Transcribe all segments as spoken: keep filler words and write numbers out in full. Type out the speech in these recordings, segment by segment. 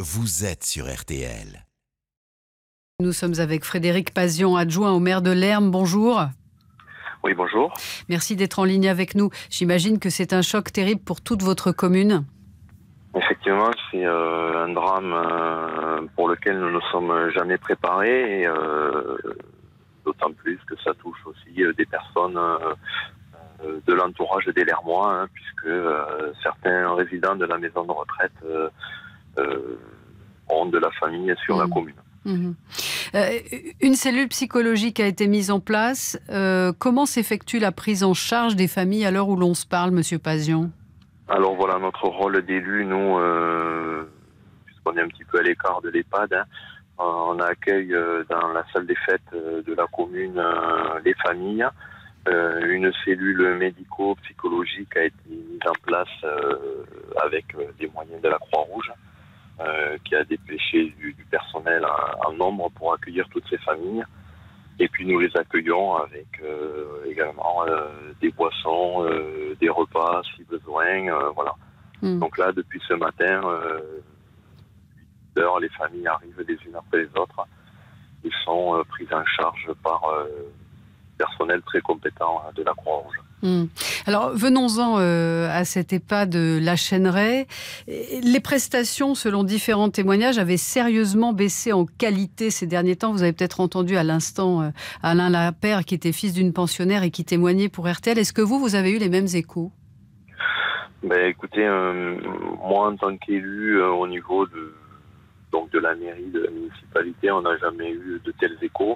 vous êtes sur R T L. Nous sommes avec Frédéric Pazian, adjoint au maire de Lermes. Bonjour. Oui, bonjour. Merci d'être en ligne avec nous. J'imagine que c'est un choc terrible pour toute votre commune. Effectivement, c'est euh, un drame euh, pour lequel nous ne sommes jamais préparés, et euh, d'autant plus que ça touche aussi euh, des personnes euh, de l'entourage des Lermois, hein, puisque euh, certains résidents de la maison de retraite euh, euh, ont de la famille sur mmh. la commune. Mmh. Euh, une cellule psychologique a été mise en place. Euh, comment s'effectue la prise en charge des familles à l'heure où l'on se parle, Monsieur Pazian ? Alors voilà, notre rôle d'élu, nous, euh, puisqu'on est un petit peu à l'écart de l'EHPAD, hein, on accueille euh, dans la salle des fêtes euh, de la commune euh, les familles. Euh, une cellule médico-psychologique a été mise en place euh, avec euh, des moyens de la Croix-Rouge, euh, qui a dépêché du, du personnel en, en nombre pour accueillir toutes ces familles. Et puis nous les accueillons avec euh, également euh, des boissons, euh, des repas si besoin, euh, voilà. Mmh. Donc là, depuis ce matin, euh, huit heures, les familles arrivent les unes après les autres. Ils sont euh, pris en charge par euh, personnel très compétent de la Croix-Rouge. Mmh. Alors, venons-en euh, à cet EHPAD de La Chêneraie. Les prestations, selon différents témoignages, avaient sérieusement baissé en qualité ces derniers temps. Vous avez peut-être entendu à l'instant euh, Alain Lapère, qui était fils d'une pensionnaire et qui témoignait pour R T L. Est-ce que vous, vous avez eu les mêmes échos ? Ben, écoutez, euh, moi, en tant qu'élu, euh, au niveau de, donc de la mairie, de la municipalité, on n'a jamais eu de tels échos.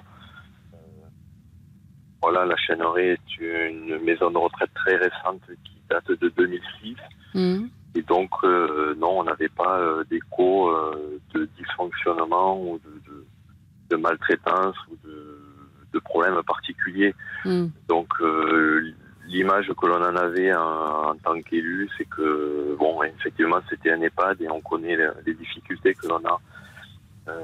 Voilà, la Chêneraie est une maison de retraite très récente qui date de deux mille six. Mmh. Et donc, euh, non, on n'avait pas euh, d'écho euh, de dysfonctionnement ou de, de, de maltraitance ou de, de problèmes particuliers. Mmh. Donc, euh, l'image que l'on en avait en, en tant qu'élu, c'est que, bon, effectivement, c'était un EHPAD et on connaît les, les difficultés que l'on a euh,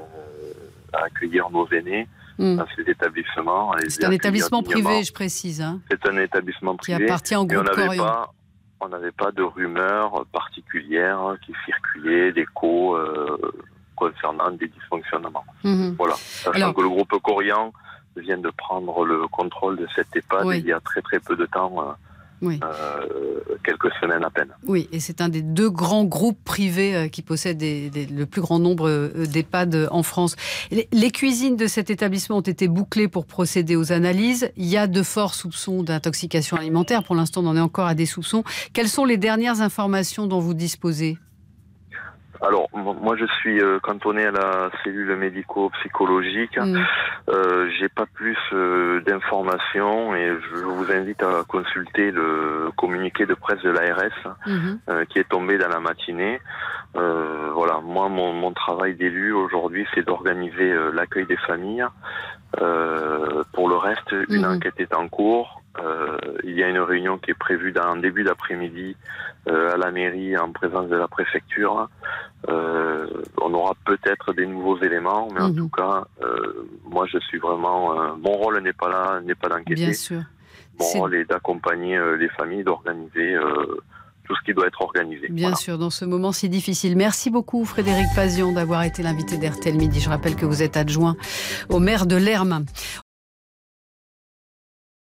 à accueillir nos aînés. Mmh. Dans ces établissements. C'est un établissement privé, je précise. Hein, c'est un établissement privé. Qui appartient au groupe Corian. On n'avait pas de rumeurs particulières qui circulaient, d'échos euh, concernant des dysfonctionnements. Mmh. Voilà. Sachant Alors, que le groupe Corian vient de prendre le contrôle de cet EHPAD oui. il y a très très peu de temps. Euh, Oui. Euh, quelques semaines à peine. Oui, et c'est un des deux grands groupes privés euh, qui possèdent des, des, le plus grand nombre euh, d'EHPAD en France. Les, les cuisines de cet établissement ont été bouclées pour procéder aux analyses. Il y a de forts soupçons d'intoxication alimentaire. Pour l'instant, on en est encore à des soupçons. Quelles sont les dernières informations dont vous disposez ? Alors, moi, je suis euh, cantonné à la cellule médico-psychologique. Mmh. Euh, j'ai pas plus euh, d'informations et je vous invite à consulter le communiqué de presse de l'A R S mmh. euh, qui est tombé dans la matinée. Euh, voilà, moi, mon, mon travail d'élu aujourd'hui, c'est d'organiser euh, l'accueil des familles. Euh, pour le reste, une mmh. enquête est en cours. Euh, il y a une réunion qui est prévue dans en début d'après-midi euh, à la mairie en présence de la préfecture. Euh, on aura peut-être des nouveaux éléments, mais mmh. en tout cas, euh, moi je suis vraiment. Euh, mon rôle n'est pas là, n'est pas d'enquêter. Bien sûr. Mon C'est... rôle est d'accompagner euh, les familles, d'organiser euh, tout ce qui doit être organisé. Bien voilà. sûr, dans ce moment si difficile. Merci beaucoup Frédéric Pazian d'avoir été l'invité d'R T L Midi. Je rappelle que vous êtes adjoint au maire de Lermes.